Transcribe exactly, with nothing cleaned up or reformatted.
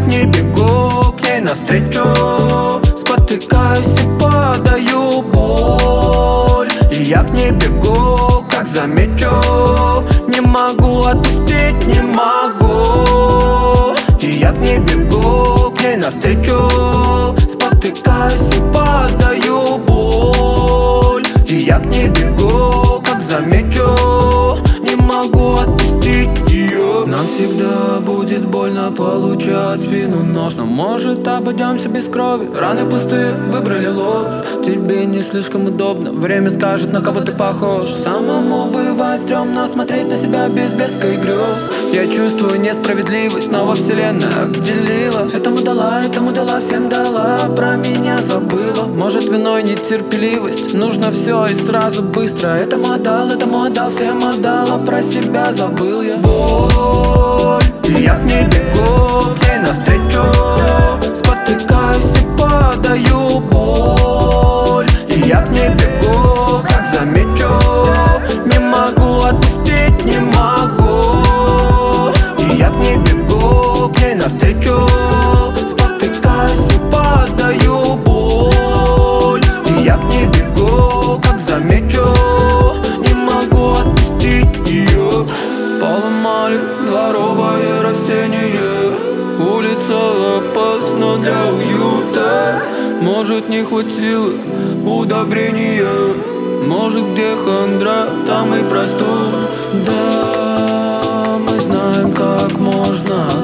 не бегу к ней навстречу, спотыкаюсь и падаю боль. И я к ней бегу, как замечу, не могу отпустить, не могу. И я к ней бегу, к ней навстречу, спотыкаюсь и падаю боль. И я к ней бегу, как замечу, не могу отпустить ее. Нам всегда будет больно получать спину нож, но может обойдемся без крови. Раны пустые, выбрали ложь. Тебе не слишком удобно, время скажет, на кого ты похож. Самому бывает стрёмно смотреть на себя без блеска и грез. Я чувствую несправедливость, снова вселенная обделила. Этому дала, этому дала, всем дала, про меня забыла. Может виной нетерпеливость, нужно все и сразу быстро. Этому отдал, этому отдал, всем отдал, а про себя забыл я. Боль, и я к ней бегу, к ней навстречу, спотыкаюсь и падаю боль. И я к ней бегу, как замечу, не могу отпустить, не могу. И я к ней бегу, к ней навстречу, спотыкаюсь и падаю боль. И я к ней бегу, как замечу, не могу отпустить ее. Поломали дворовое растение, улица опасна для уюта. Может, не хватило удобрения, может, где хандра, там и простуда. Да, мы знаем, как можно